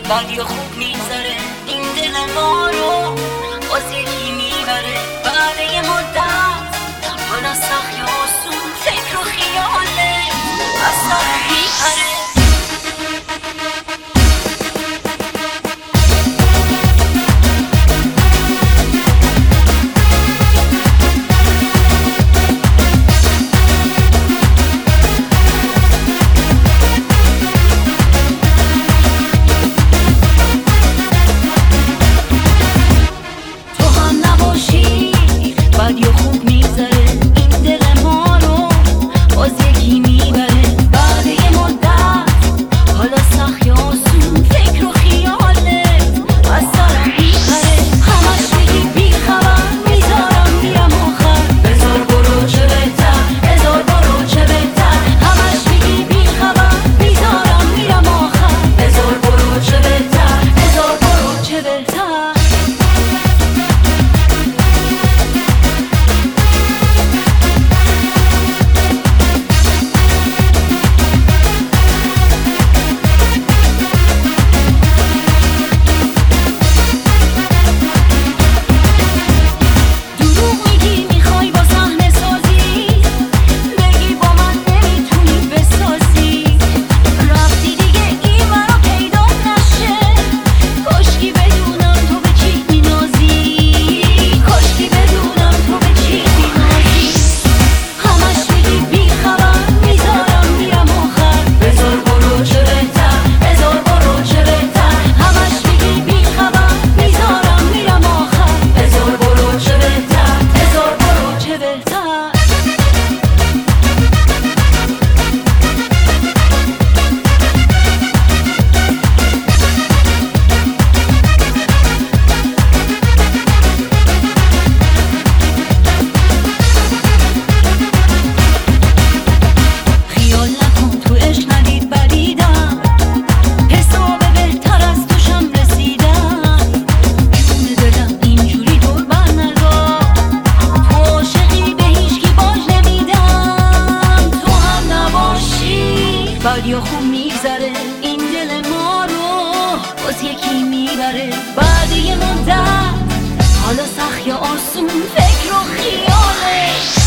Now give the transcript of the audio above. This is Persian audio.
بد یا خوب میذاره این دل ما رو، باز یکی میبره بعد یه مدت. حالا سخت یا آسون فکر و خیاله از سر میپره. بد یا خوب میذاره این دل ما رو، باز یکی میبره بعد یه مدت. حالا سخت یا آسون فکر و خیاله از سرم میپره. همش میگی بی خبر میذارم میرم آخر، بذار برو چه بهتر، بذار برو چه بهتر. همش میگی بی خبر میذارم میرم آخر، بذار برو چه بهتر، بذار برو چه بهتر. بد یا خوب میگذره این دل ما رو، باز یکی میبره بعد یه مدت. حالا سخت یا آسون فکر و خیاله